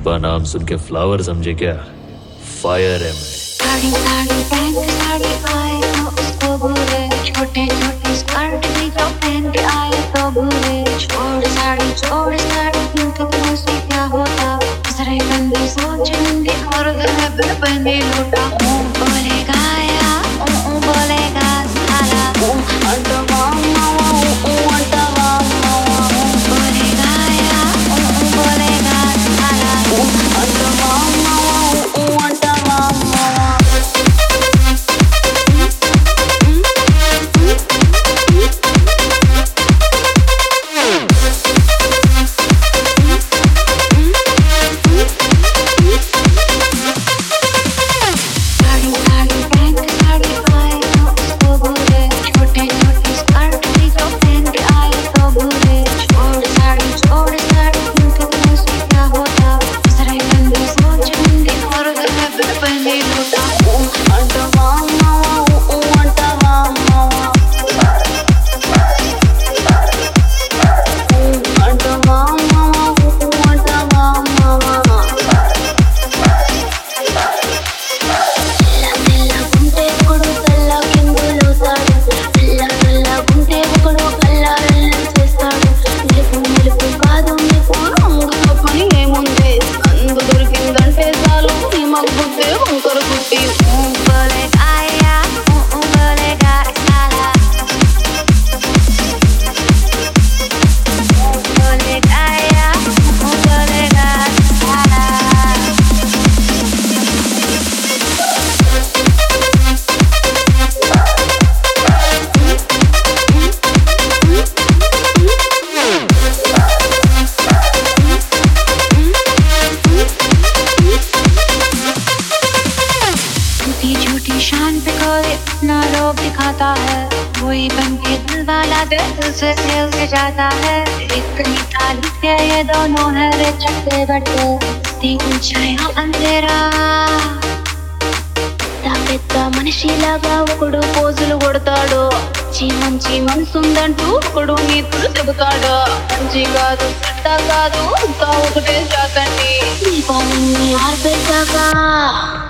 पुष्पा नाम सुन के फ्लावर समझे क्या? फायर है मैं। साड़ी साड़ी पहन साड़ी आए तो उसको भूले, छोटे छोटे स्कर्ट भी जो पहन के आए तो भूले। छोड़ साड़ी पिंक कलर से क्या होता, सरे गंदी सोच गंदी और घर पहने लौटा। बोलेगा या बोलेगा साला, अंटा मामा अंटा मामा। बोलेगा या बोलेगा साला, अंटा मामा अंटा मामा। झूठी शान पे कोई अपना रोब दिखाता है, कोई बन के दिल वाला दिल से दिल से जाता है। इतनी तारीफ है ये दोनों है रे चढ़ते बढ़ते, तीन छाया अंधेरा పెద్ద మనిషిలాగా ఒకడు పోజులు కొడతాడు, మంచి మనసుందంటూ ఒకడు నీతులు చెబుతాడు. మంచి కాదు చెడ్డ కాదు అంతా ఒకటే జాతండి, దీపాన్ని ఆర్పేశాక